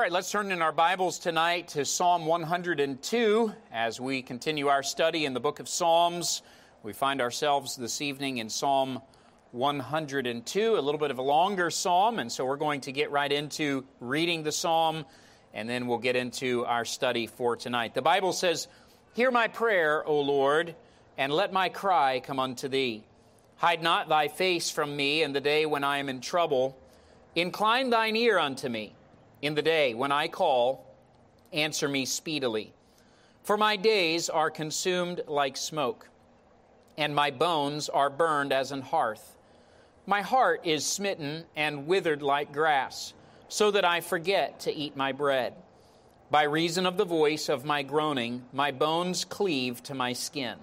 right, let's turn in our Bibles tonight to Psalm 102 as we continue our study in the book of Psalms. We find ourselves this evening in Psalm 102, a little bit of a longer psalm, and so we're going to get right into reading the psalm, and then we'll get into our study for tonight. The Bible says, "Hear my prayer, O Lord, and let my cry come unto thee. Hide not thy face from me in the day when I am in trouble. Incline thine ear unto me. In the day when I call, answer me speedily. For my days are consumed like smoke, and my bones are burned as an hearth. My heart is smitten and withered like grass, so that I forget to eat my bread. By reason of the voice of my groaning, my bones cleave to my skin.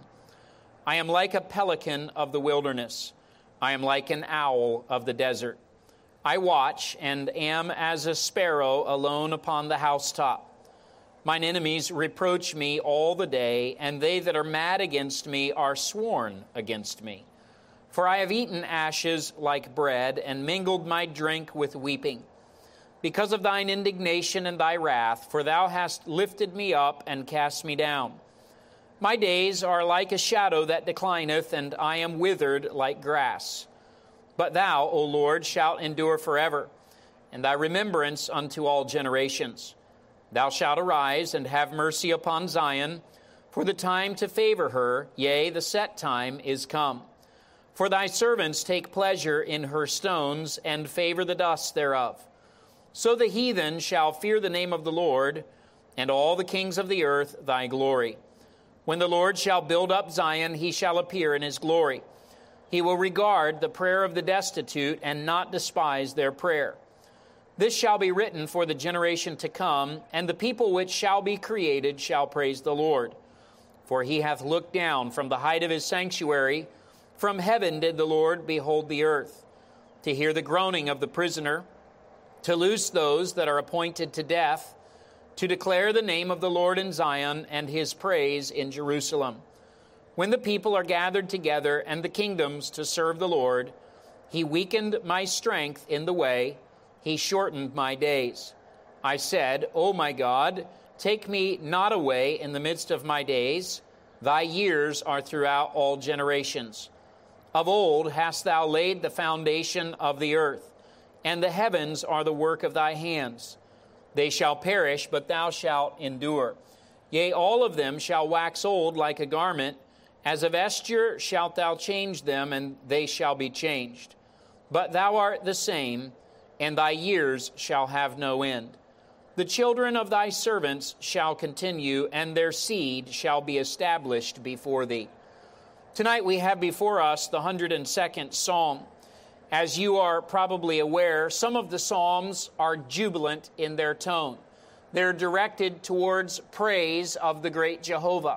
I am like a pelican of the wilderness. I am like an owl of the desert. I watch and am as a sparrow alone upon the housetop. Mine enemies reproach me all the day, and they that are mad against me are sworn against me. For I have eaten ashes like bread, and mingled my drink with weeping. Because of thine indignation and thy wrath, for thou hast lifted me up and cast me down. My days are like a shadow that declineth, and I am withered like grass. But thou, O Lord, shalt endure forever, and thy remembrance unto all generations. Thou shalt arise and have mercy upon Zion, for the time to favor her, yea, the set time is come. For thy servants take pleasure in her stones, and favor the dust thereof. So the heathen shall fear the name of the Lord, and all the kings of the earth thy glory. When the Lord shall build up Zion, he shall appear in his glory. He will regard the prayer of the destitute and not despise their prayer. This shall be written for the generation to come, and the people which shall be created shall praise the Lord. For he hath looked down from the height of his sanctuary. From heaven did the Lord behold the earth, to hear the groaning of the prisoner, to loose those that are appointed to death, to declare the name of the Lord in Zion and his praise in Jerusalem. When the people are gathered together and the kingdoms to serve the Lord, he weakened my strength in the way, he shortened my days. I said, O my God, take me not away in the midst of my days. Thy years are throughout all generations. Of old hast thou laid the foundation of the earth, and the heavens are the work of thy hands. They shall perish, but thou shalt endure. Yea, all of them shall wax old like a garment. As a vesture shalt thou change them, and they shall be changed. But thou art the same, and thy years shall have no end. The children of thy servants shall continue, and their seed shall be established before thee." Tonight we have before us the 102nd Psalm. As you are probably aware, some of the Psalms are jubilant in their tone. They're directed towards praise of the great Jehovah.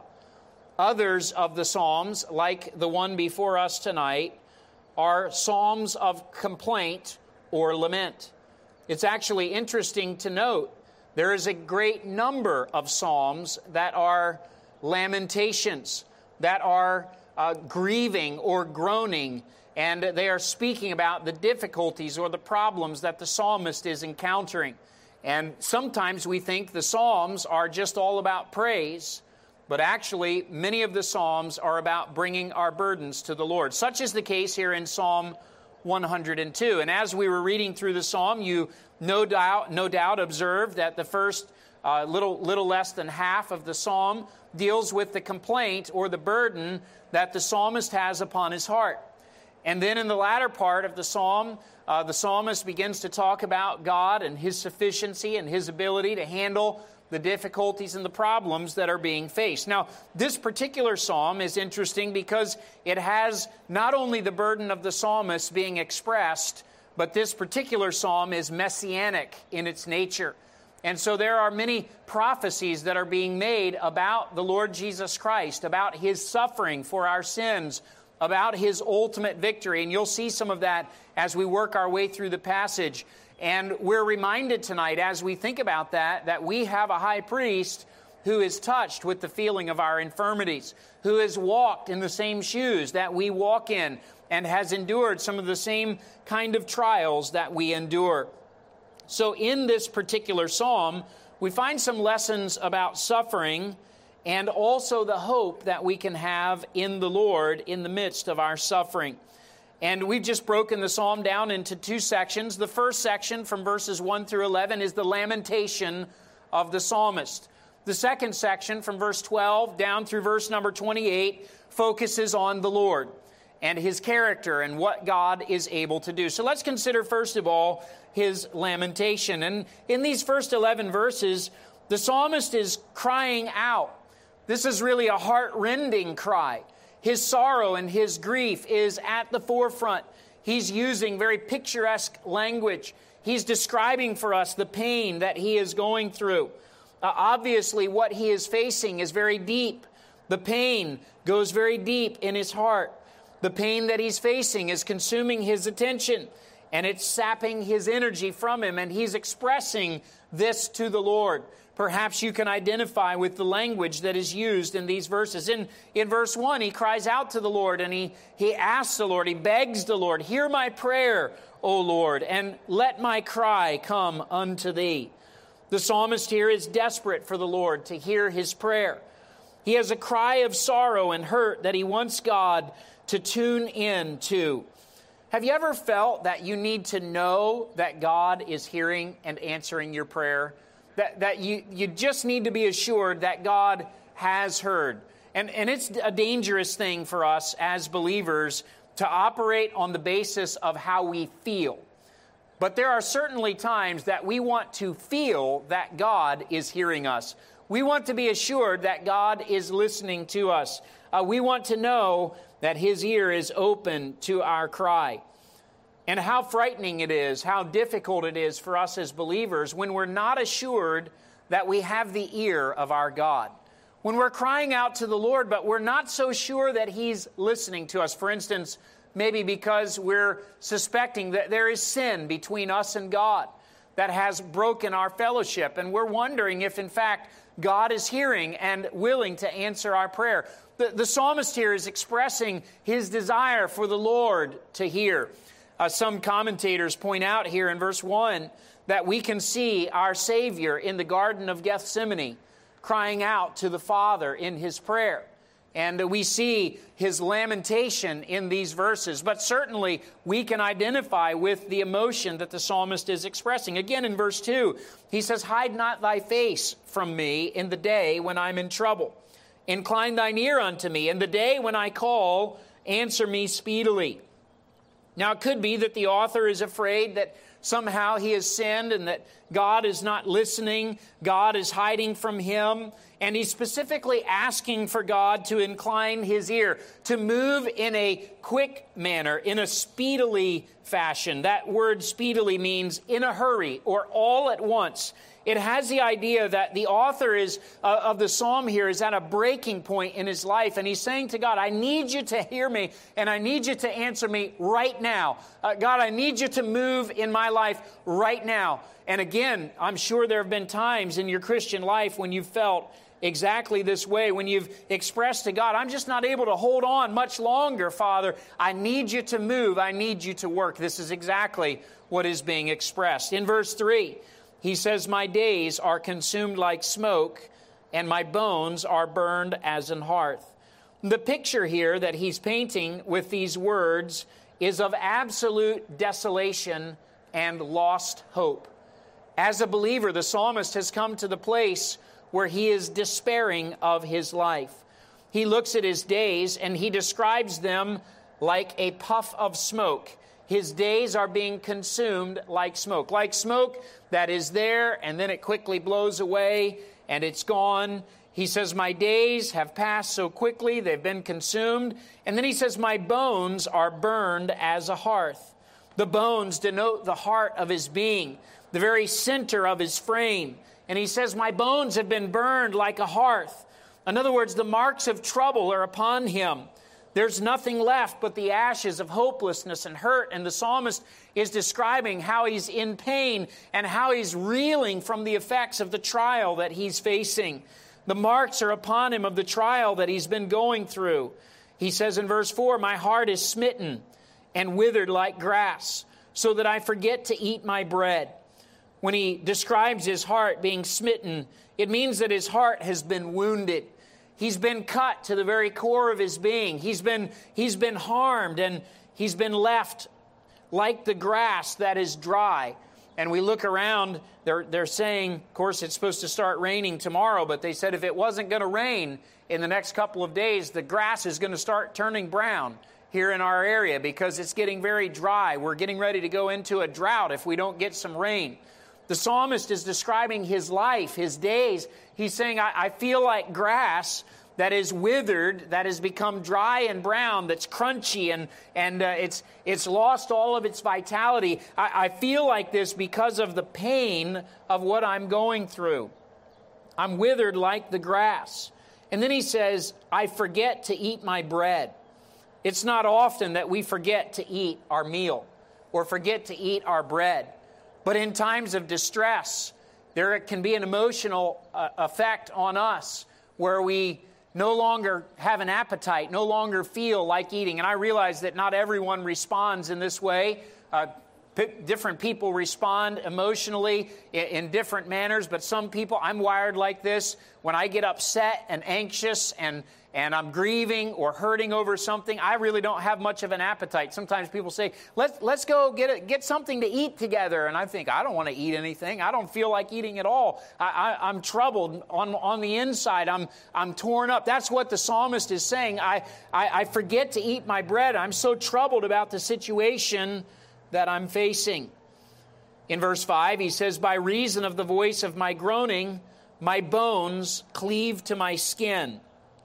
Others of the Psalms, like the one before us tonight, are Psalms of complaint or lament. It's actually interesting to note there is a great number of Psalms that are lamentations, that are grieving or groaning, and they are speaking about the difficulties or the problems that the psalmist is encountering. And sometimes we think the Psalms are just all about praise, but actually, many of the Psalms are about bringing our burdens to the Lord. Such is the case here in Psalm 102. And as we were reading through the Psalm, you no doubt observed that the first little less than half of the Psalm deals with the complaint or the burden that the psalmist has upon his heart. And then in the latter part of the psalmist begins to talk about God and his sufficiency and his ability to handle the difficulties and the problems that are being faced. Now, this particular psalm is interesting because it has not only the burden of the psalmist being expressed, but this particular psalm is messianic in its nature. And so there are many prophecies that are being made about the Lord Jesus Christ, about his suffering for our sins, about his ultimate victory. And you'll see some of that as we work our way through the passage. And we're reminded tonight, as we think about that we have a high priest who is touched with the feeling of our infirmities, who has walked in the same shoes that we walk in, and has endured some of the same kind of trials that we endure. So in this particular psalm, we find some lessons about suffering and also the hope that we can have in the Lord in the midst of our suffering. And we've just broken the psalm down into two sections. The first section from verses 1 through 11 is the lamentation of the psalmist. The second section from verse 12 down through verse number 28 focuses on the Lord and His character and what God is able to do. So let's consider first of all his lamentation. And in these first 11 verses, the psalmist is crying out. This is really a heart-rending cry. His sorrow and his grief is at the forefront. He's using very picturesque language. He's describing for us the pain that he is going through. Obviously, what he is facing is very deep. The pain goes very deep in his heart. The pain that he's facing is consuming his attention, and it's sapping his energy from him, and he's expressing this to the Lord. Perhaps you can identify with the language that is used in these verses. In verse 1, he cries out to the Lord, and he asks the Lord, he begs the Lord, "Hear my prayer, O Lord, and let my cry come unto thee." The psalmist here is desperate for the Lord to hear his prayer. He has a cry of sorrow and hurt that he wants God to tune in to. Have you ever felt that you need to know that God is hearing and answering your prayer? That you just need to be assured that God has heard. And it's a dangerous thing for us as believers to operate on the basis of how we feel. But there are certainly times that we want to feel that God is hearing us. We want to be assured that God is listening to us. We want to know that His ear is open to our cry. And how frightening it is, how difficult it is for us as believers when we're not assured that we have the ear of our God. When we're crying out to the Lord, but we're not so sure that He's listening to us. For instance, maybe because we're suspecting that there is sin between us and God that has broken our fellowship. And we're wondering if, in fact, God is hearing and willing to answer our prayer. The psalmist here is expressing his desire for the Lord to hear. Some commentators point out here in verse 1 that we can see our Savior in the Garden of Gethsemane crying out to the Father in His prayer. And we see His lamentation in these verses. But certainly we can identify with the emotion that the psalmist is expressing. Again, in verse 2, he says, "Hide not thy face from me in the day when I'm in trouble. Incline thine ear unto me. In the day when I call, answer me speedily." Now, it could be that the author is afraid that somehow he has sinned and that God is not listening, God is hiding from him, and he's specifically asking for God to incline His ear, to move in a quick manner, in a speedily fashion. That word speedily means in a hurry or all at once. It has the idea that the author of the psalm here is at a breaking point in his life, and he's saying to God, "I need you to hear me, and I need you to answer me right now. God, I need you to move in my life right now." And again, I'm sure there have been times in your Christian life when you've felt exactly this way, when you've expressed to God, "I'm just not able to hold on much longer, Father. I need you to move. I need you to work." This is exactly what is being expressed. In verse 3, he says, "My days are consumed like smoke, and my bones are burned as an hearth." The picture here that he's painting with these words is of absolute desolation and lost hope. As a believer, the psalmist has come to the place where he is despairing of his life. He looks at his days and he describes them like a puff of smoke. His days are being consumed like smoke that is there and then it quickly blows away and it's gone. He says, "My days have passed so quickly, they've been consumed." And then he says, "My bones are burned as a hearth." The bones denote the heart of his being, the very center of his frame. And he says, "My bones have been burned like a hearth." In other words, the marks of trouble are upon him. There's nothing left but the ashes of hopelessness and hurt. And the psalmist is describing how he's in pain and how he's reeling from the effects of the trial that he's facing. The marks are upon him of the trial that he's been going through. He says in verse 4, "My heart is smitten and withered like grass, so that I forget to eat my bread." When he describes his heart being smitten, it means that his heart has been wounded. He's been cut to the very core of his being. He's been harmed, and he's been left like the grass that is dry. And we look around, they're saying, of course, it's supposed to start raining tomorrow, but they said if it wasn't going to rain in the next couple of days, the grass is going to start turning brown here in our area because it's getting very dry. We're getting ready to go into a drought if we don't get some rain. The psalmist is describing his life, his days. He's saying, I feel like grass that is withered, that has become dry and brown, that's crunchy, and it's lost all of its vitality. I feel like this because of the pain of what I'm going through. I'm withered like the grass. And then he says, I forget to eat my bread. It's not often that we forget to eat our meal or forget to eat our bread. But in times of distress, there can be an emotional effect on us where we no longer have an appetite, no longer feel like eating. And I realize that not everyone responds in this way. Different people respond emotionally in different manners, but some people, I'm wired like this. When I get upset and anxious and I'm grieving or hurting over something, I really don't have much of an appetite. Sometimes people say, let's go get something to eat together. And I think, I don't want to eat anything. I don't feel like eating at all. I'm troubled on the inside. I'm torn up. That's what the psalmist is saying. I forget to eat my bread. I'm so troubled about the situation that I'm facing. In verse 5, he says, by reason of the voice of my groaning, my bones cleave to my skin.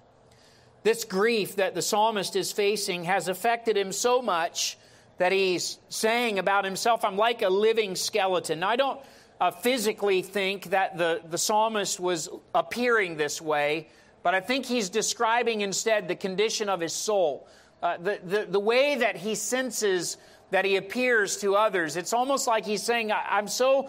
This grief that the psalmist is facing has affected him so much that he's saying about himself, I'm like a living skeleton. Now, I don't physically think that the psalmist was appearing this way, but I think he's describing instead the condition of his soul. The way that he senses that he appears to others. It's almost like he's saying, I'm so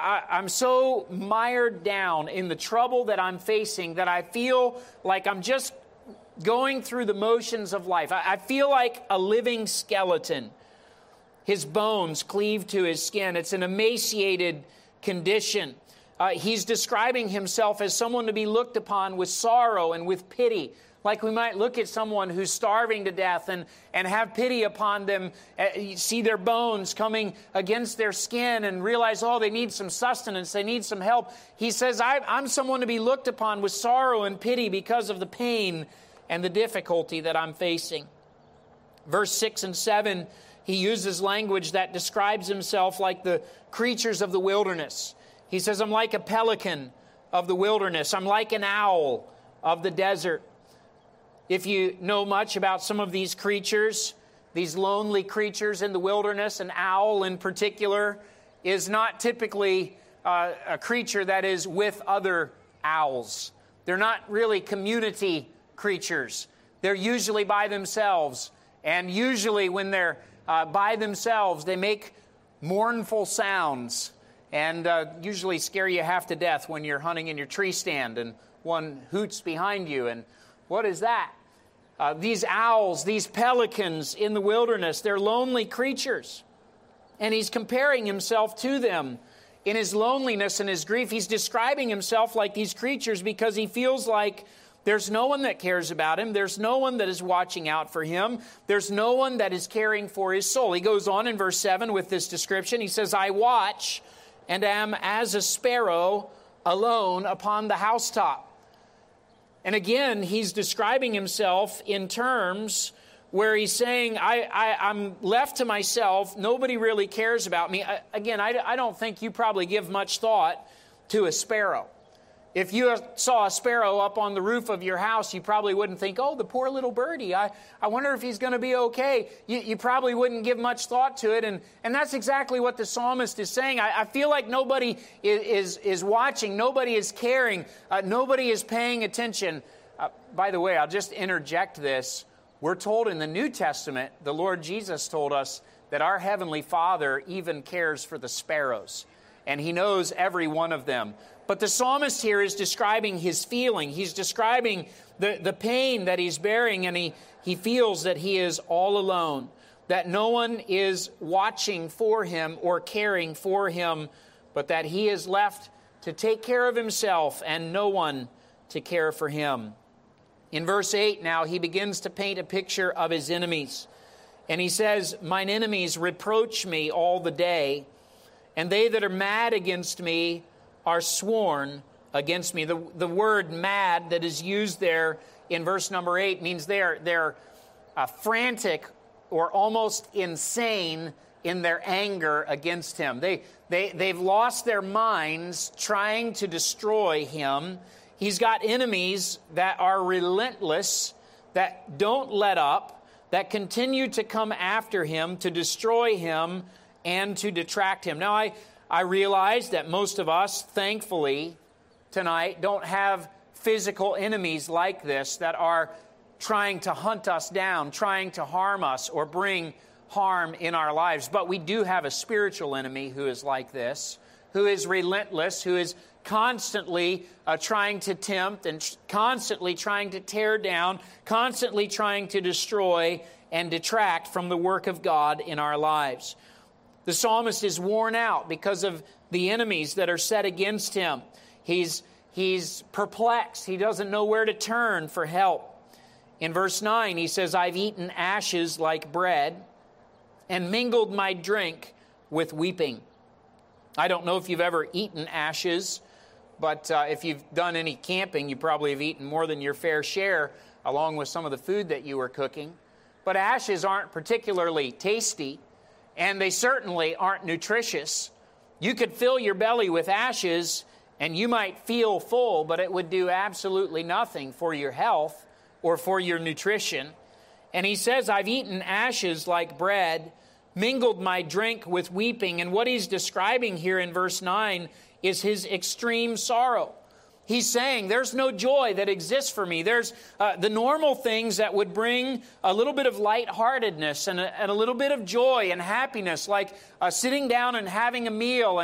mired down in the trouble that I'm facing that I feel like I'm just going through the motions of life. I feel like a living skeleton. His bones cleave to his skin. It's an emaciated condition. He's describing himself as someone to be looked upon with sorrow and with pity. Like we might look at someone who's starving to death and have pity upon them, see their bones coming against their skin and realize, oh, they need some sustenance, they need some help. He says, I'm someone to be looked upon with sorrow and pity because of the pain and the difficulty that I'm facing. Verse 6 and 7, he uses language that describes himself like the creatures of the wilderness. He says, I'm like a pelican of the wilderness. I'm like an owl of the desert. If you know much about some of these creatures, these lonely creatures in the wilderness, an owl in particular is not typically a creature that is with other owls. They're not really community creatures. They're usually by themselves. And usually when they're by themselves, they make mournful sounds and usually scare you half to death when you're hunting in your tree stand and one hoots behind you. And what is that? These owls, these pelicans in the wilderness, they're lonely creatures. And he's comparing himself to them in his loneliness and his grief. He's describing himself like these creatures because he feels like there's no one that cares about him. There's no one that is watching out for him. There's no one that is caring for his soul. He goes on in verse 7 with this description. He says, I watch and am as a sparrow alone upon the housetop. And again, he's describing himself in terms where he's saying, I'm left to myself. Nobody really cares about me. I don't think you probably give much thought to a sparrow. If you saw a sparrow up on the roof of your house, you probably wouldn't think, oh, the poor little birdie. I wonder if he's going to be okay. You probably wouldn't give much thought to it. And that's exactly what the psalmist is saying. I feel like nobody is watching. Nobody is caring. Nobody is paying attention. By the way, I'll just interject this. We're told in the New Testament, the Lord Jesus told us that our Heavenly Father even cares for the sparrows. And He knows every one of them. But the psalmist here is describing his feeling. He's describing the pain that he's bearing, and he feels that he is all alone, that no one is watching for him or caring for him but that he is left to take care of himself and no one to care for him. In verse 8 now, he begins to paint a picture of his enemies. And he says, "Mine enemies reproach me all the day, and they that are mad against me are sworn against me." The word mad that is used there in verse number 8 means they're frantic or almost insane in their anger against him. They've lost their minds trying to destroy him. He's got enemies that are relentless, that don't let up, that continue to come after him, to destroy him, and to detract him. Now, I realize that most of us, thankfully, tonight, don't have physical enemies like this that are trying to hunt us down, trying to harm us or bring harm in our lives. But we do have a spiritual enemy who is like this, who is relentless, who is constantly trying to tempt and constantly trying to tear down, constantly trying to destroy and detract from the work of God in our lives. The psalmist is worn out because of the enemies that are set against him. He's perplexed. He doesn't know where to turn for help. In verse 9, he says, "I've eaten ashes like bread and mingled my drink with weeping." I don't know if you've ever eaten ashes, but if you've done any camping, you probably have eaten more than your fair share along with some of the food that you were cooking. But ashes aren't particularly tasty, and they certainly aren't nutritious. You could fill your belly with ashes, and you might feel full, but it would do absolutely nothing for your health or for your nutrition. And he says, "I've eaten ashes like bread, mingled my drink with weeping." And what he's describing here in verse 9 is his extreme sorrow. He's saying there's no joy that exists for me. There's the normal things that would bring a little bit of lightheartedness and a little bit of joy and happiness, like sitting down and having a meal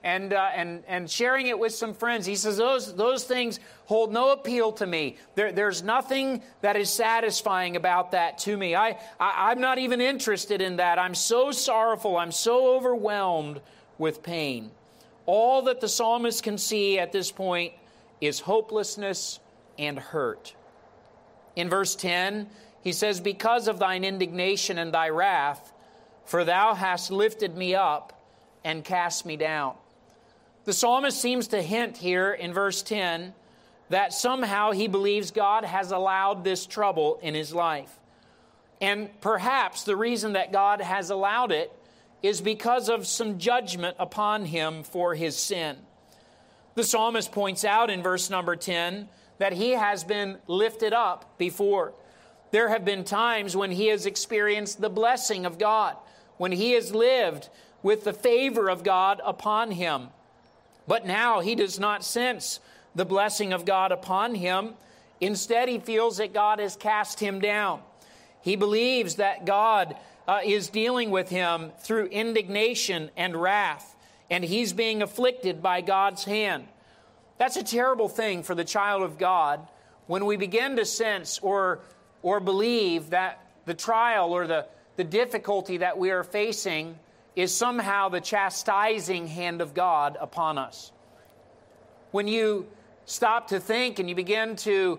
and sharing it with some friends. He says those things hold no appeal to me. There's nothing that is satisfying about that to me. I'm not even interested in that. I'm so sorrowful. I'm so overwhelmed with pain. All that the psalmist can see at this point is hopelessness and hurt. In verse 10, he says, "Because of thine indignation and thy wrath, for thou hast lifted me up and cast me down." The psalmist seems to hint here in verse 10 that somehow he believes God has allowed this trouble in his life. And perhaps the reason that God has allowed it is because of some judgment upon him for his sin. The psalmist points out in verse number 10 that he has been lifted up before. There have been times when he has experienced the blessing of God, when he has lived with the favor of God upon him. But now he does not sense the blessing of God upon him. Instead, he feels that God has cast him down. He believes that God is dealing with him through indignation and wrath, and he's being afflicted by God's hand. That's a terrible thing for the child of God when we begin to sense or believe that the trial or the difficulty that we are facing is somehow the chastising hand of God upon us. When you stop to think and you begin to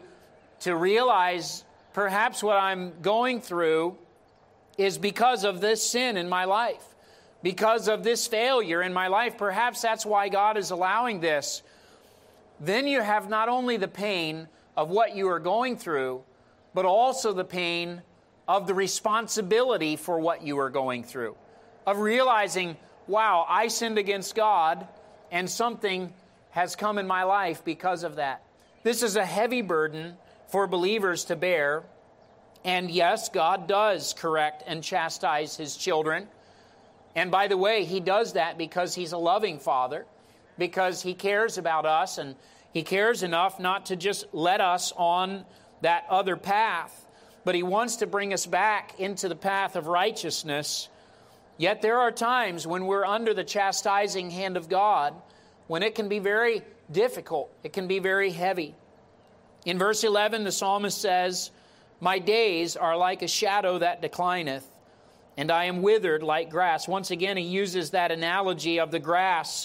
realize perhaps what I'm going through is because of this sin in my life, because of this failure in my life. Perhaps that's why God is allowing this. Then you have not only the pain of what you are going through, but also the pain of the responsibility for what you are going through, of realizing, wow, I sinned against God and something has come in my life because of that. This is a heavy burden for believers to bear. And yes, God does correct and chastise his children. And by the way, he does that because he's a loving father, because he cares about us, and he cares enough not to just let us on that other path, but he wants to bring us back into the path of righteousness. Yet there are times when we're under the chastising hand of God, when it can be very difficult, it can be very heavy. In verse 11, the psalmist says, "My days are like a shadow that declineth, and I am withered like grass." Once again, he uses that analogy of the grass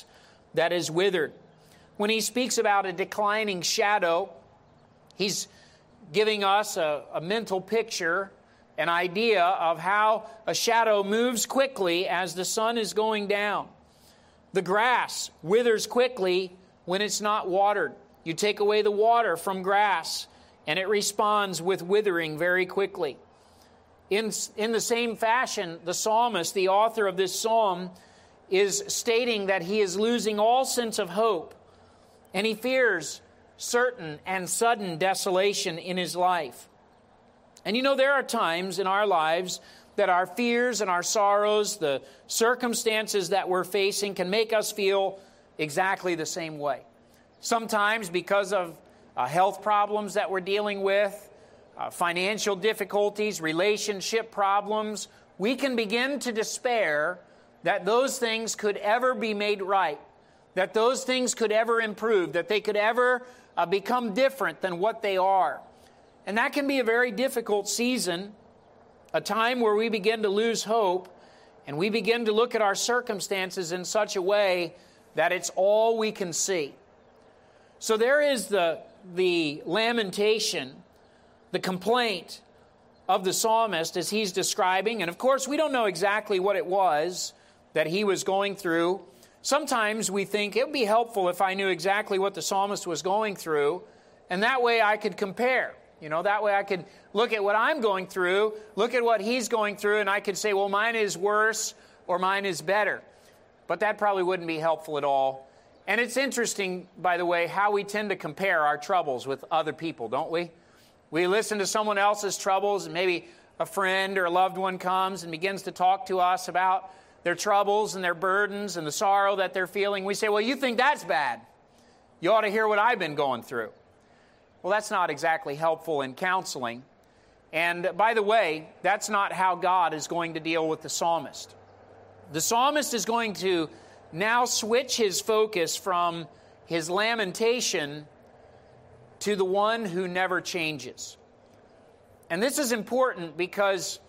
that is withered. When he speaks about a declining shadow, he's giving us a mental picture, an idea of how a shadow moves quickly as the sun is going down. The grass withers quickly when it's not watered. You take away the water from grass, and it responds with withering very quickly. In the same fashion, the psalmist, the author of this psalm, is stating that he is losing all sense of hope, and he fears certain and sudden desolation in his life. And you know, there are times in our lives that our fears and our sorrows, the circumstances that we're facing, can make us feel exactly the same way. Sometimes because of health problems that we're dealing with, financial difficulties, relationship problems, we can begin to despair that those things could ever be made right, that those things could ever improve, that they could ever become different than what they are. And that can be a very difficult season, a time where we begin to lose hope, and we begin to look at our circumstances in such a way that it's all we can see. So there is the lamentation, the complaint of the psalmist as he's describing. And of course, we don't know exactly what it was that he was going through. Sometimes we think it would be helpful if I knew exactly what the psalmist was going through, and that way I could compare. You know, that way I could look at what I'm going through, look at what he's going through, and I could say, well, mine is worse or mine is better. But that probably wouldn't be helpful at all. And it's interesting, by the way, how we tend to compare our troubles with other people, don't we? We listen to someone else's troubles, and maybe a friend or a loved one comes and begins to talk to us about their troubles and their burdens and the sorrow that they're feeling. We say, well, you think that's bad. You ought to hear what I've been going through. Well, that's not exactly helpful in counseling. And by the way, that's not how God is going to deal with the psalmist. The psalmist is going to now switch his focus from his lamentation to the one who never changes. And this is important because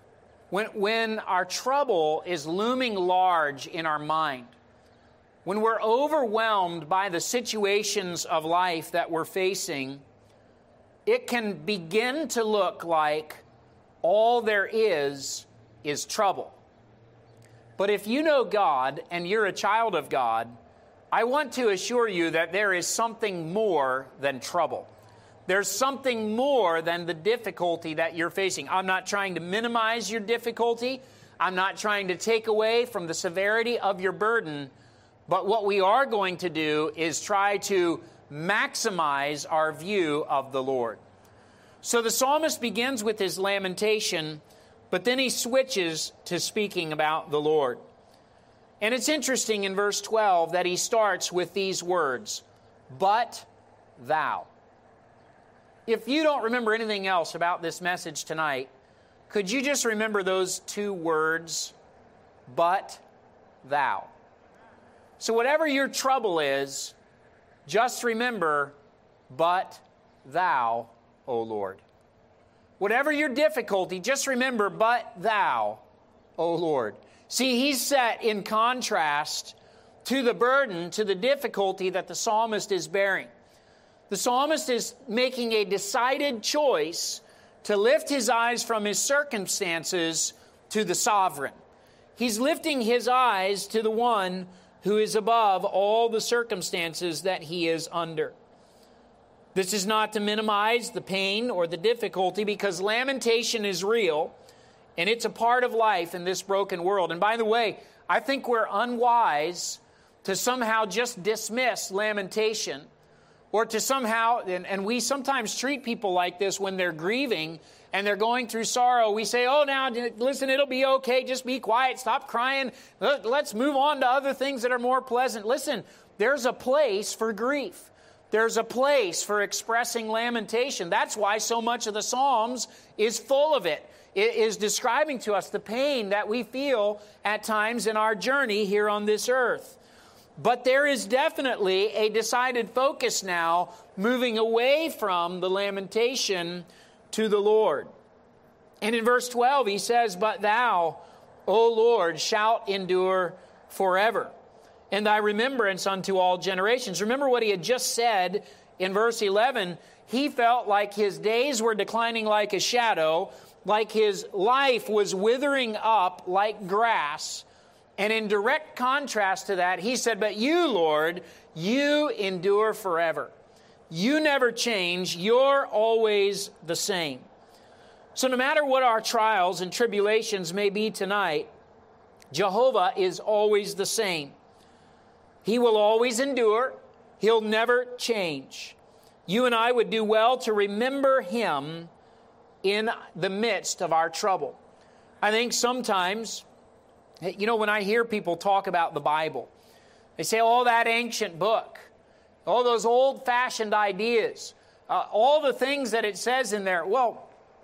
when our trouble is looming large in our mind, when we're overwhelmed by the situations of life that we're facing, it can begin to look like all there is trouble. But if you know God and you're a child of God, I want to assure you that there is something more than trouble. There's something more than the difficulty that you're facing. I'm not trying to minimize your difficulty. I'm not trying to take away from the severity of your burden. But what we are going to do is try to maximize our view of the Lord. So the psalmist begins with his lamentation, but then he switches to speaking about the Lord. And it's interesting in verse 12 that he starts with these words, "But thou." If you don't remember anything else about this message tonight, could you just remember those two words, "but thou"? So whatever your trouble is, just remember, "But thou, O Lord." Whatever your difficulty, just remember, "But thou, O Lord." See, he's set in contrast to the burden, to the difficulty that the psalmist is bearing. The psalmist is making a decided choice to lift his eyes from his circumstances to the sovereign. He's lifting his eyes to the one who is above all the circumstances that he is under. This is not to minimize the pain or the difficulty, because lamentation is real, and it's a part of life in this broken world. And by the way, I think we're unwise to somehow just dismiss lamentation, or to somehow, and we sometimes treat people like this when they're grieving and they're going through sorrow. We say, "Oh, now, listen, it'll be okay. Just be quiet. Stop crying. Let's move on to other things that are more pleasant." Listen, there's a place for grief. There's a place for expressing lamentation. That's why so much of the Psalms is full of it. It is describing to us the pain that we feel at times in our journey here on this earth. But there is definitely a decided focus now, moving away from the lamentation to the Lord. And in verse 12, he says, "But thou, O Lord, shalt endure forever." and thy remembrance unto all generations. Remember what he had just said in verse 11. He felt like his days were declining like a shadow, like his life was withering up like grass. And in direct contrast to that, he said, but you, Lord, you endure forever. You never change. You're always the same. So no matter what our trials and tribulations may be tonight, Jehovah is always the same. He will always endure. He'll never change. You and I would do well to remember Him in the midst of our trouble. I think sometimes, when I hear people talk about the Bible, they say, oh, that ancient book, all those old-fashioned ideas, all the things that it says in there. Well,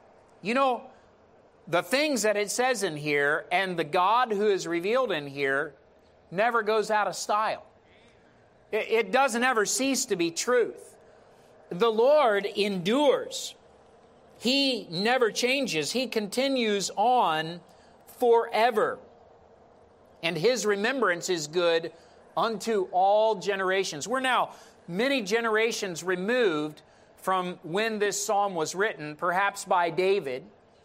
the things that it says in here and the God who is revealed in here never goes out of style. It doesn't ever cease to be truth. The Lord endures. He never changes. He continues on forever. And His remembrance is good unto all generations. We're now many generations removed from when this psalm was written, perhaps by David.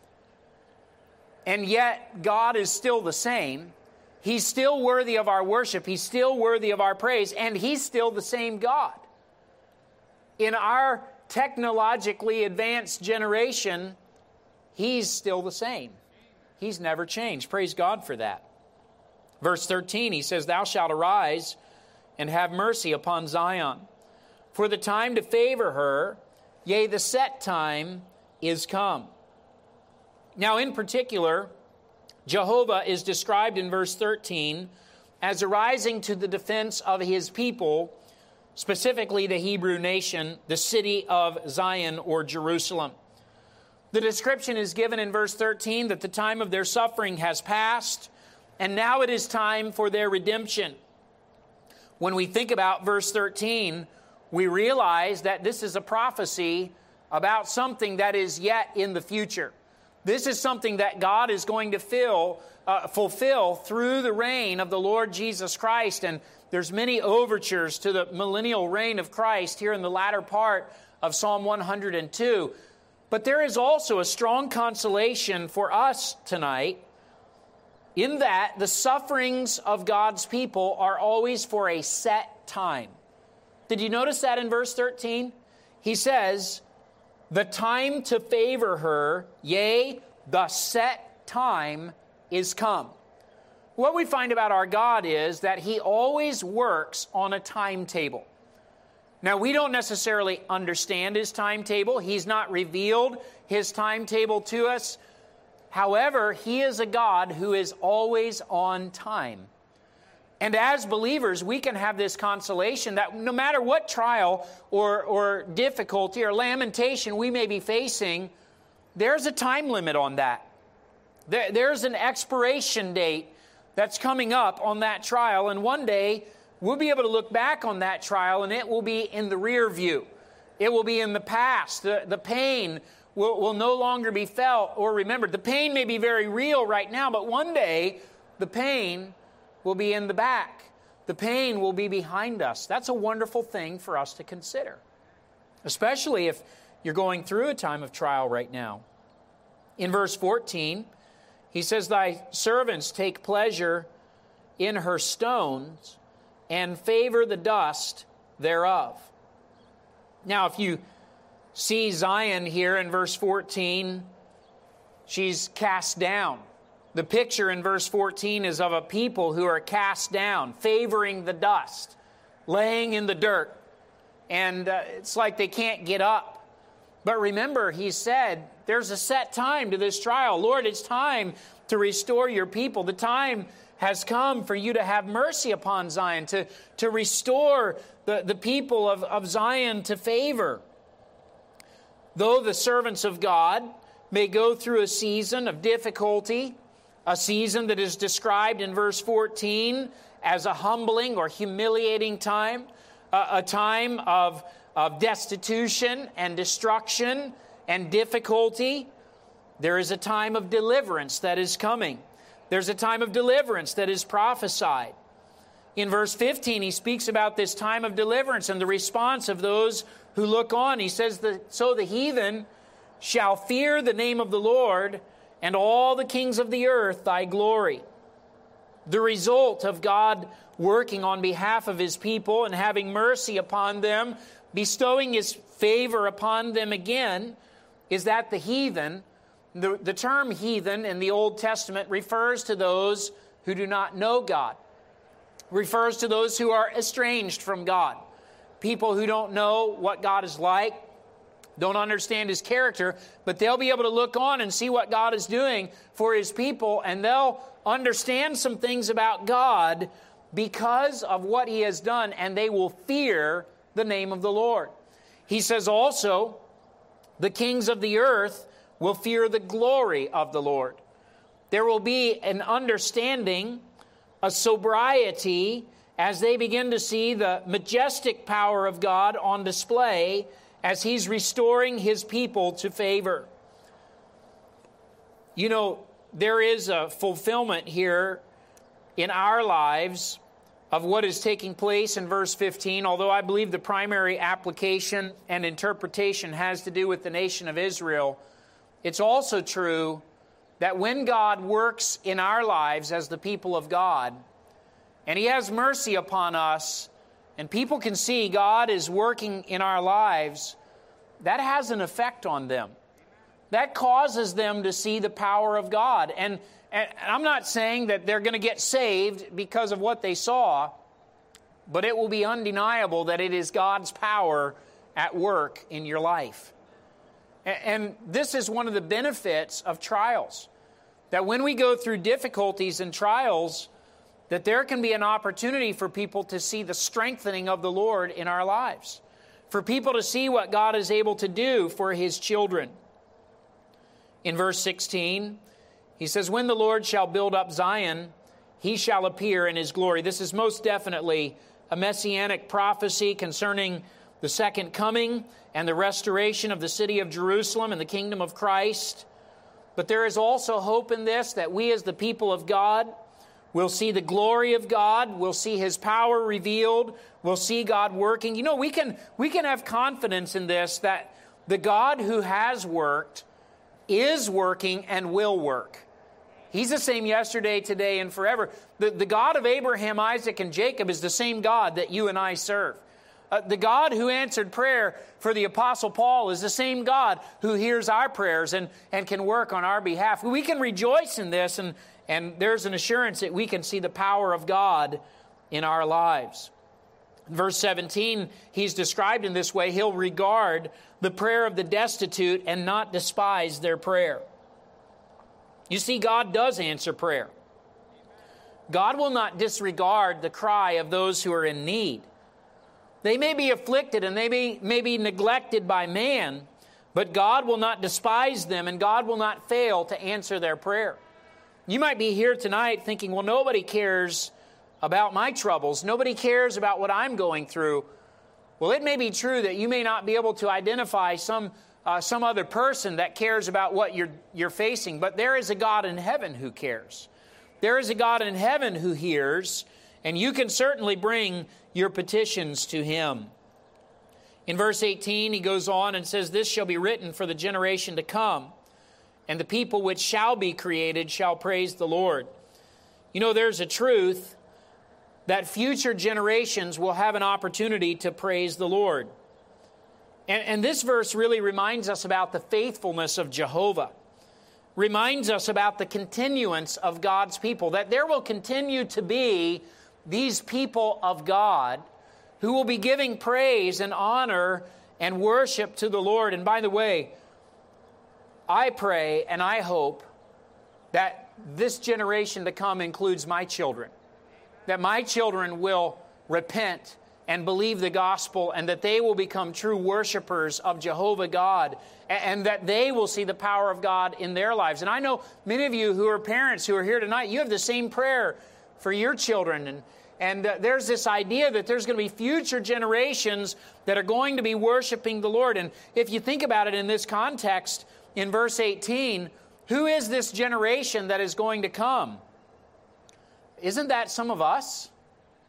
And yet God is still the same. He's still worthy of our worship. He's still worthy of our praise. And He's still the same God. In our technologically advanced generation, He's still the same. He's never changed. Praise God for that. Verse 13, he says, thou shalt arise and have mercy upon Zion. For the time to favor her, yea, the set time is come. Now, in particular, Jehovah is described in verse 13 as arising to the defense of His people, specifically the Hebrew nation, the city of Zion or Jerusalem. The description is given in verse 13 that the time of their suffering has passed, and now it is time for their redemption. When we think about verse 13, we realize that this is a prophecy about something that is yet in the future. This is something that God is going to fulfill through the reign of the Lord Jesus Christ. And there's many overtures to the millennial reign of Christ here in the latter part of Psalm 102. But there is also a strong consolation for us tonight in that the sufferings of God's people are always for a set time. Did you notice that in verse 13? He says, the time to favor her, yea, the set time is come. What we find about our God is that He always works on a timetable. Now, we don't necessarily understand His timetable. He's not revealed His timetable to us. However, He is a God who is always on time. And as believers, we can have this consolation that no matter what trial or difficulty or lamentation we may be facing, there's a time limit on that. There's an expiration date that's coming up on that trial, and one day we'll be able to look back on that trial and it will be in the rear view. It will be in the past. The pain will no longer be felt or remembered. The pain may be very real right now, but one day the pain will be in the back. The pain will be behind us. That's a wonderful thing for us to consider, especially if you're going through a time of trial right now. In verse 14, he says, thy servants take pleasure in her stones and favor the dust thereof. Now, if you see Zion here in verse 14, she's cast down. The picture in verse 14 is of a people who are cast down, favoring the dust, laying in the dirt. And it's like they can't get up. But remember, He said, there's a set time to this trial. Lord, it's time to restore your people. The time has come for you to have mercy upon Zion, to restore the people of Zion to favor. Though the servants of God may go through a season of difficulty, a season that is described in verse 14 as a humbling or humiliating time, a time of destitution and destruction and difficulty, there is a time of deliverance that is coming. There's a time of deliverance that is prophesied. In verse 15, he speaks about this time of deliverance and the response of those who look on. He says, so the heathen shall fear the name of the Lord, and all the kings of the earth thy glory. The result of God working on behalf of his people and having mercy upon them, bestowing his favor upon them again, is that the heathen, the term heathen in the Old Testament refers to those who do not know God, refers to those who are estranged from God, people who don't know what God is like, don't understand his character, but they'll be able to look on and see what God is doing for his people, and they'll understand some things about God because of what he has done, and they will fear the name of the Lord. He says also, the kings of the earth will fear the glory of the Lord. There will be an understanding, a sobriety, as they begin to see the majestic power of God on display as he's restoring his people to favor. You know, there is a fulfillment here in our lives of what is taking place in verse 15, although I believe the primary application and interpretation has to do with the nation of Israel. It's also true that when God works in our lives as the people of God, and he has mercy upon us, and people can see God is working in our lives, that has an effect on them. That causes them to see the power of God. And I'm not saying that they're going to get saved because of what they saw, but it will be undeniable that it is God's power at work in your life. And this is one of the benefits of trials, that when we go through difficulties and trials, that there can be an opportunity for people to see the strengthening of the Lord in our lives, for people to see what God is able to do for his children. In verse 16, he says, when the Lord shall build up Zion, he shall appear in his glory. This is most definitely a messianic prophecy concerning the second coming and the restoration of the city of Jerusalem and the kingdom of Christ. But there is also hope in this, that we as the people of God will see the glory of God, we'll see his power revealed, we'll see God working. You know, we can have confidence in this, that the God who has worked is working and will work. He's the same yesterday, today, and forever. The God of Abraham, Isaac, and Jacob is the same God that you and I serve. The God who answered prayer for the Apostle Paul is the same God who hears our prayers and can work on our behalf. We can rejoice in this, and there's an assurance that we can see the power of God in our lives. In verse 17, he's described in this way: he'll regard the prayer of the destitute and not despise their prayer. You see, God does answer prayer. God will not disregard the cry of those who are in need. They may be afflicted and they may be neglected by man, but God will not despise them, and God will not fail to answer their prayer. You might be here tonight thinking, well, nobody cares about my troubles. Nobody cares about what I'm going through. Well, it may be true that you may not be able to identify some other person that cares about what you're facing, but there is a God in heaven who cares. There is a God in heaven who hears, and you can certainly bring your petitions to him. In verse 18, he goes on and says, this shall be written for the generation to come, and the people which shall be created shall praise the Lord. You know, there's a truth that future generations will have an opportunity to praise the Lord. And this verse really reminds us about the faithfulness of Jehovah. Reminds us about the continuance of God's people, that there will continue to be these people of God who will be giving praise and honor and worship to the Lord. And by the way, I pray and I hope that this generation to come includes my children, that my children will repent and believe the gospel, and that they will become true worshipers of Jehovah God, and that they will see the power of God in their lives. And I know many of you who are parents who are here tonight, you have the same prayer for your children. And there's this idea that there's going to be future generations that are going to be worshiping the Lord. And if you think about it in this context, in verse 18, who is this generation that is going to come? Isn't that some of us?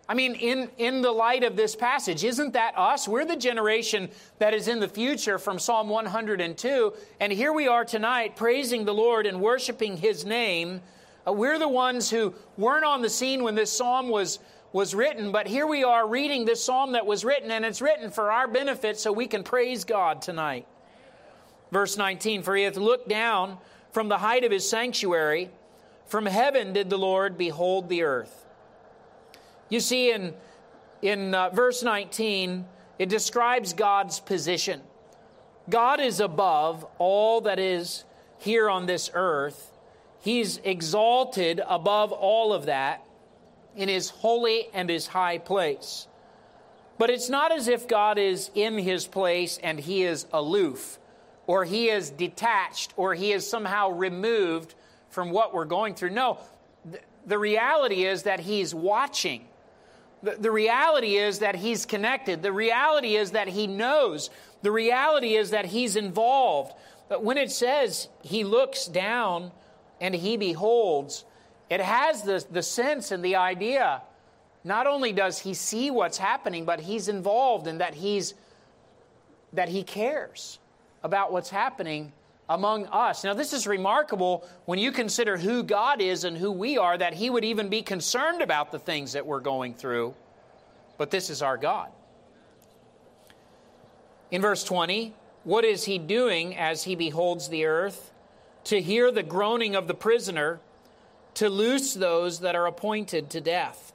I mean, in the light of this passage, isn't that us? We're the generation that is in the future from Psalm 102. And here we are tonight praising the Lord and worshiping His name. We're the ones who weren't on the scene when this psalm was written, but here we are reading this psalm that was written, and it's written for our benefit so we can praise God tonight. Verse 19, for He hath looked down from the height of His sanctuary. From heaven did the Lord behold the earth. You see, in verse 19, it describes God's position. God is above all that is here on this earth. He's exalted above all of that in His holy and His high place. But it's not as if God is in His place and He is aloof, or He is detached, or He is somehow removed from what we're going through. No, the reality is that He's watching. The reality is that He's connected. The reality is that He knows. The reality is that He's involved. But when it says He looks down and He beholds, it has the sense and the idea, not only does He see what's happening, but He's involved and that He cares about what's happening among us. Now, this is remarkable when you consider who God is and who we are, that He would even be concerned about the things that we're going through. But this is our God. In verse 20, what is He doing as He beholds the earth? To hear the groaning of the prisoner, to loose those that are appointed to death.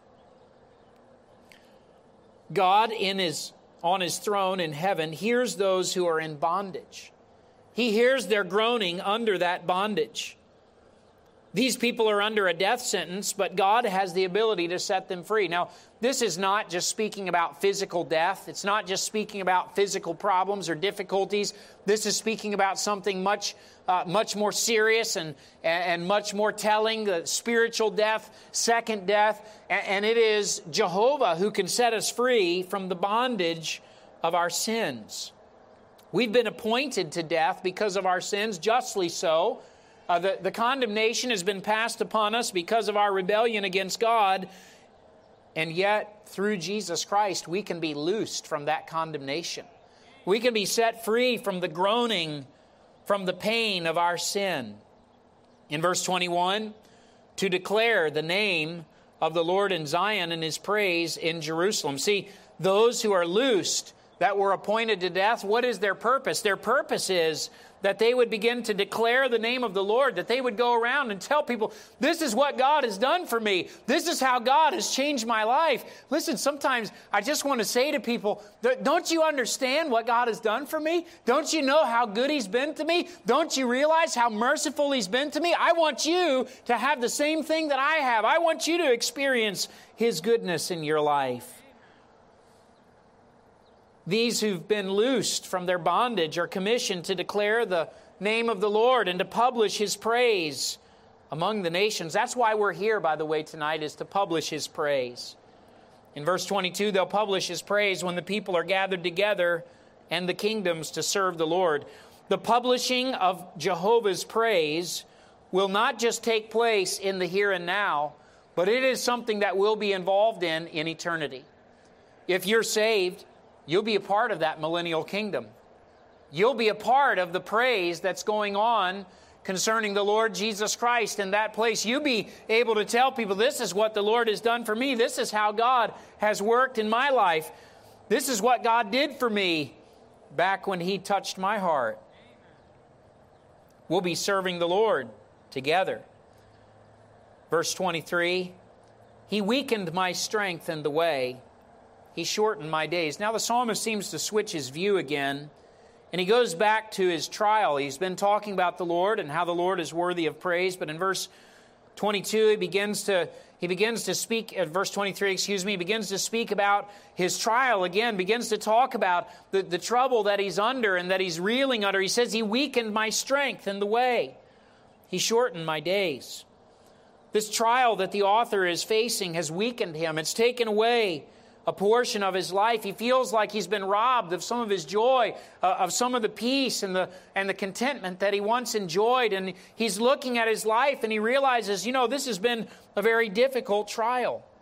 God on His throne in heaven hears those who are in bondage. He hears their groaning under that bondage. These people are under a death sentence, but God has the ability to set them free. Now, this is not just speaking about physical death. It's not just speaking about physical problems or difficulties. This is speaking about something much more serious and much more telling, the spiritual death, second death. And it is Jehovah who can set us free from the bondage of our sins. We've been appointed to death because of our sins, justly so. The condemnation has been passed upon us because of our rebellion against God. And yet, through Jesus Christ, we can be loosed from that condemnation. We can be set free from the groaning, from the pain of our sin. In verse 21, to declare the name of the Lord in Zion and His praise in Jerusalem. See, those who are loosed, that were appointed to death, what is their purpose? Their purpose is that they would begin to declare the name of the Lord, that they would go around and tell people, this is what God has done for me. This is how God has changed my life. Listen, sometimes I just want to say to people, don't you understand what God has done for me? Don't you know how good He's been to me? Don't you realize how merciful He's been to me? I want you to have the same thing that I have. I want you to experience His goodness in your life. These who've been loosed from their bondage are commissioned to declare the name of the Lord and to publish His praise among the nations. That's why we're here, by the way, tonight, is to publish His praise. In verse 22, they'll publish His praise when the people are gathered together and the kingdoms to serve the Lord. The publishing of Jehovah's praise will not just take place in the here and now, but it is something that we'll be involved in eternity. If you're saved, you'll be a part of that millennial kingdom. You'll be a part of the praise that's going on concerning the Lord Jesus Christ in that place. You'll be able to tell people, this is what the Lord has done for me. This is how God has worked in my life. This is what God did for me back when He touched my heart. We'll be serving the Lord together. Verse 23, He weakened my strength in the way. He shortened my days. Now the psalmist seems to switch his view again, and he goes back to his trial. He's been talking about the Lord and how the Lord is worthy of praise, but in verse 22, he begins to speak, at verse 23, he begins to speak about his trial again, begins to talk about the trouble that he's under and that he's reeling under. He says, He weakened my strength in the way. He shortened my days. This trial that the author is facing has weakened him. It's taken away a portion of his life. He feels like he's been robbed of some of his joy, of some of the peace and the contentment that he once enjoyed. And he's looking at his life and he realizes, this has been a very difficult trial.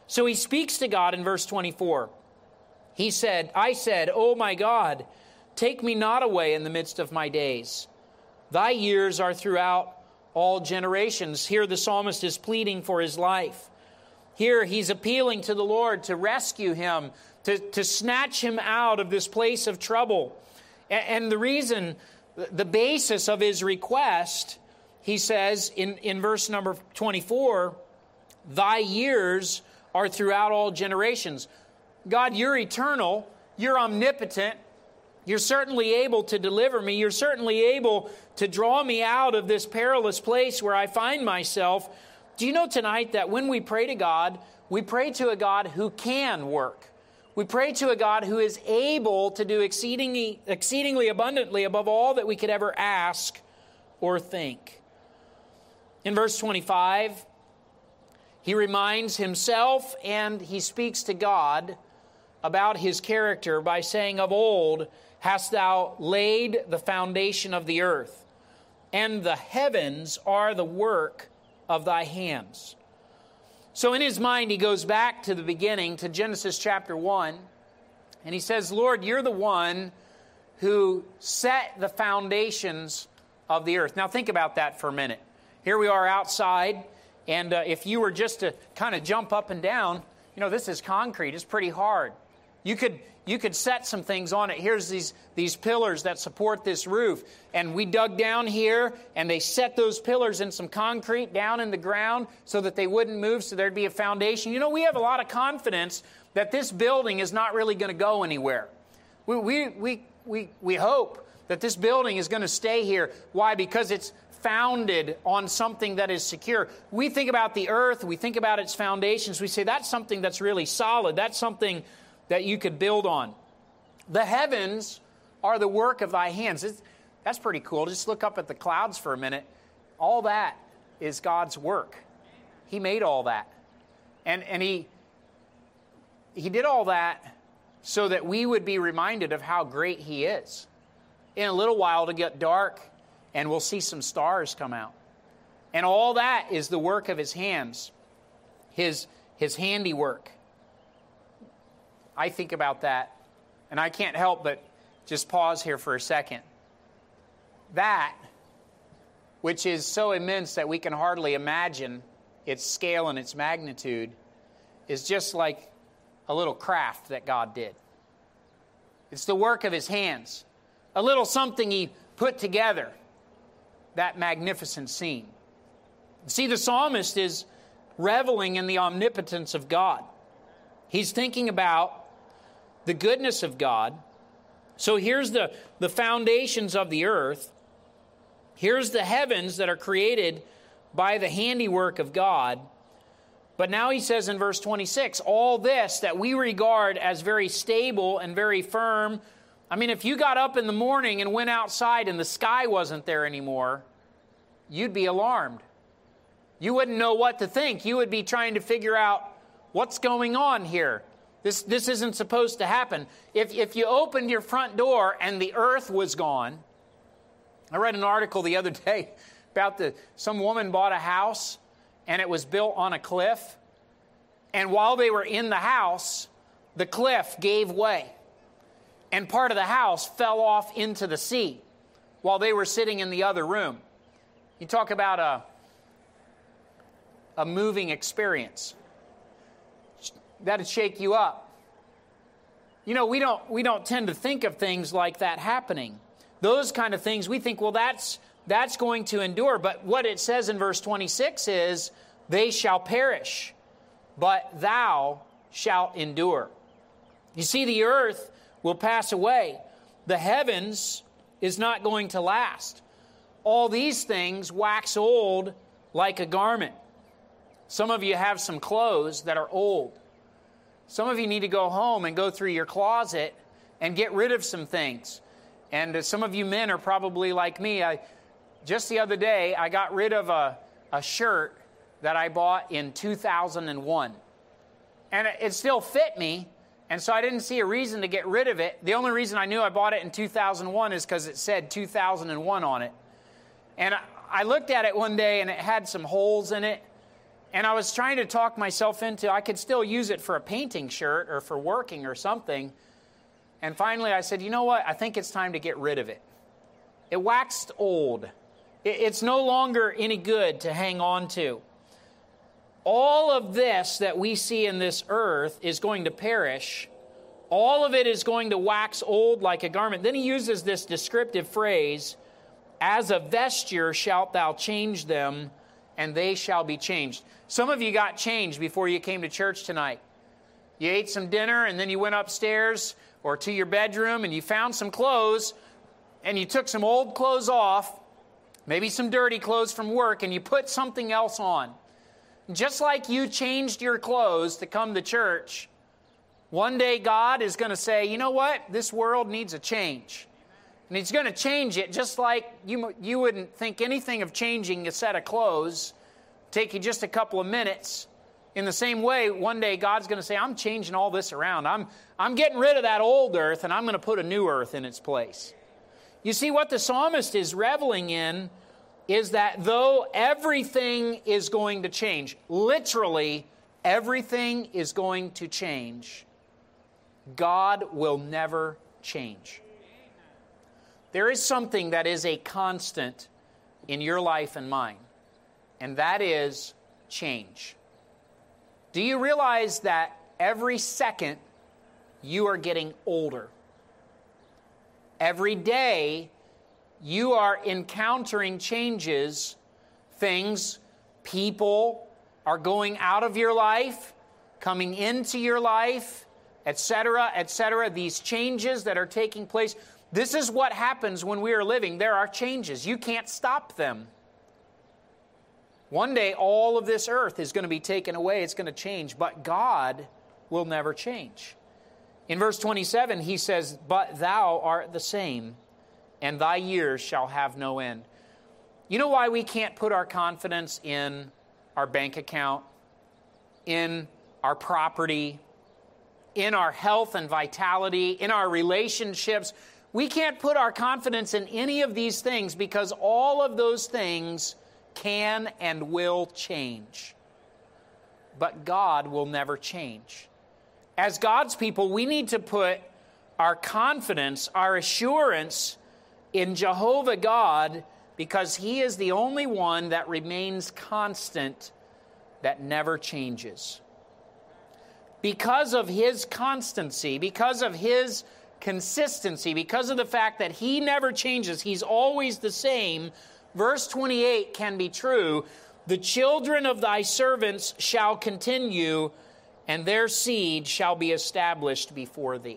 So he speaks to God in verse 24. I said, "O my God, take me not away in the midst of my days. Thy years are throughout all generations." Here the psalmist is pleading for his life. Here he's appealing to the Lord to rescue him, to snatch him out of this place of trouble. And the reason, the basis of his request, he says in verse number 24, "Thy years are throughout all generations." God, you're eternal, you're omnipotent, you're certainly able to deliver me, you're certainly able to draw me out of this perilous place where I find myself. Do you know tonight that when we pray to God, we pray to a God who can work? We pray to a God who is able to do exceedingly abundantly above all that we could ever ask or think. In verse 25, he reminds himself and he speaks to God about his character by saying, "Of old hast thou laid the foundation of the earth, and the heavens are the work of thy hands." So in his mind, he goes back to the beginning, to Genesis chapter 1, and he says, "Lord, you're the one who set the foundations of the earth." Now think about that for a minute. Here we are outside, and if you were just to kind of jump up and down, this is concrete. It's pretty hard. You could set some things on it. Here's these pillars that support this roof. And we dug down here, and they set those pillars in some concrete down in the ground so that they wouldn't move, so there'd be a foundation. We have a lot of confidence that this building is not really going to go anywhere. We hope that this building is going to stay here. Why? Because it's founded on something that is secure. We think about the earth, we think about its foundations, we say that's something that's really solid. That's something that you could build on. The heavens are the work of thy hands. That's pretty cool. Just look up at the clouds for a minute. All that is God's work. He made all that. And he did all that so that we would be reminded of how great he is. In a little while it'll get dark and we'll see some stars come out. And all that is the work of his hands, his handiwork. I think about that, and I can't help but just pause here for a second. That, which is so immense that we can hardly imagine its scale and its magnitude, is just like a little craft that God did. It's the work of his hands. A little something he put together, that magnificent scene. See, the psalmist is reveling in the omnipotence of God. He's thinking about the goodness of God. So here's the foundations of the earth. Here's the heavens that are created by the handiwork of God. But now he says in verse 26, all this that we regard as very stable and very firm. I mean, if you got up in the morning and went outside and the sky wasn't there anymore, you'd be alarmed. You wouldn't know what to think. You would be trying to figure out what's going on here. This isn't supposed to happen. If you opened your front door and the earth was gone. I read an article the other day about some woman bought a house and it was built on a cliff. And while they were in the house, the cliff gave way. And part of the house fell off into the sea while they were sitting in the other room. You talk about a moving experience. That'd shake you up. We don't tend to think of things like that happening. Those kind of things, we think, well, that's going to endure. But what it says in verse 26 is, they shall perish, but thou shalt endure. You see, the earth will pass away. The heavens is not going to last. All these things wax old like a garment. Some of you have some clothes that are old. Some of you need to go home and go through your closet and get rid of some things. And some of you men are probably like me. Just the other day, I got rid of a shirt that I bought in 2001. And it still fit me, and so I didn't see a reason to get rid of it. The only reason I knew I bought it in 2001 is because it said 2001 on it. And I looked at it one day, and it had some holes in it. And I was trying to talk myself into, I could still use it for a painting shirt or for working or something. And finally I said, you know what? I think it's time to get rid of it. It waxed old. It's no longer any good to hang on to. All of this that we see in this earth is going to perish. All of it is going to wax old like a garment. Then he uses this descriptive phrase, as a vesture shalt thou change them, and they shall be changed. Some of you got changed before you came to church tonight. You ate some dinner, and then you went upstairs or to your bedroom, and you found some clothes, and you took some old clothes off, maybe some dirty clothes from work, and you put something else on. Just like you changed your clothes to come to church, one day God is going to say, you know what? This world needs a change. And He's going to change it just like you wouldn't think anything of changing a set of clothes. Take you just a couple of minutes. In the same way, one day God's going to say, I'm changing all this around. I'm getting rid of that old earth, and I'm going to put a new earth in its place. You see, what the psalmist is reveling in is that though everything is going to change, literally everything is going to change, God will never change. There is something that is a constant in your life and mine, and that is change. Do you realize that every second you are getting older? Every day you are encountering changes, things, people are going out of your life, coming into your life, etc., etc. These changes that are taking place. This is what happens when we are living. There are changes. You can't stop them. One day, all of this earth is going to be taken away. It's going to change. But God will never change. In verse 27, he says, but thou art the same, and thy years shall have no end. You know why we can't put our confidence in our bank account, in our property, in our health and vitality, in our relationships? We can't put our confidence in any of these things because all of those things can and will change. But God will never change. As God's people, we need to put our confidence, our assurance in Jehovah God because He is the only one that remains constant, that never changes. Because of His constancy, because of His consistency, because of the fact that He never changes, He's always the same, verse 28 can be true. The children of thy servants shall continue, and their seed shall be established before thee.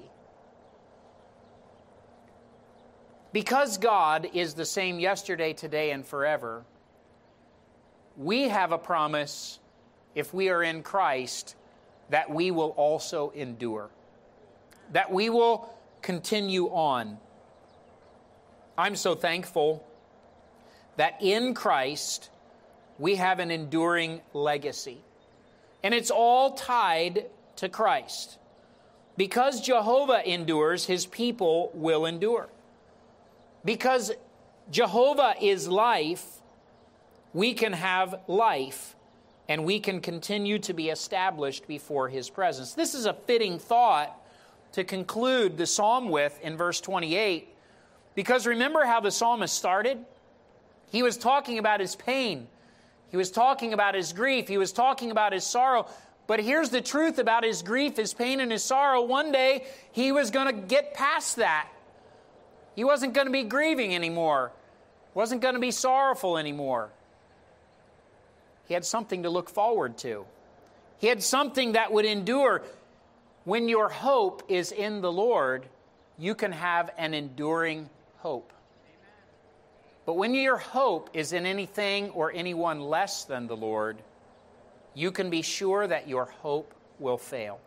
Because God is the same yesterday, today, and forever, we have a promise, if we are in Christ, that we will also endure, that we will continue on. I'm so thankful that in Christ we have an enduring legacy. And it's all tied to Christ. Because Jehovah endures, His people will endure. Because Jehovah is life, we can have life, and we can continue to be established before His presence. This is a fitting thought to conclude the psalm with in verse 28, because remember how the psalmist started? He was talking about his pain. He was talking about his grief. He was talking about his sorrow. But here's the truth about his grief, his pain, and his sorrow. One day, he was going to get past that. He wasn't going to be grieving anymore. Wasn't going to be sorrowful anymore. He had something to look forward to. He had something that would endure. When your hope is in the Lord, you can have an enduring hope. But when your hope is in anything or anyone less than the Lord, you can be sure that your hope will fail.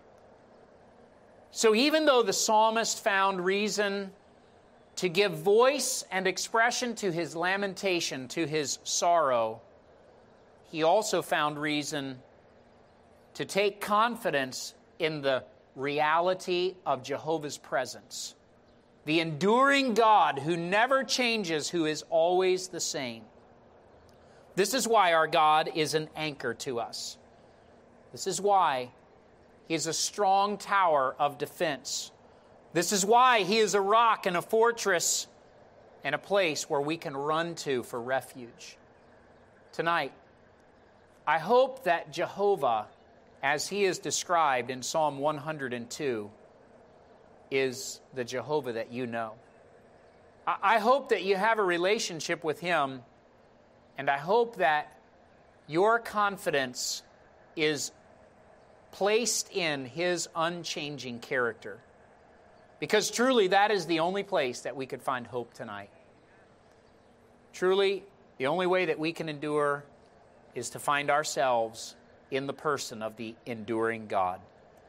So even though the psalmist found reason to give voice and expression to his lamentation, to his sorrow, he also found reason to take confidence in the reality of Jehovah's presence. The enduring God who never changes, who is always the same. This is why our God is an anchor to us. This is why He is a strong tower of defense. This is why He is a rock and a fortress and a place where we can run to for refuge. Tonight, I hope that Jehovah, as He is described in Psalm 102, is the Jehovah that you know. I hope that you have a relationship with Him, and I hope that your confidence is placed in His unchanging character. Because truly, that is the only place that we could find hope tonight. Truly, the only way that we can endure is to find ourselves in the person of the enduring God.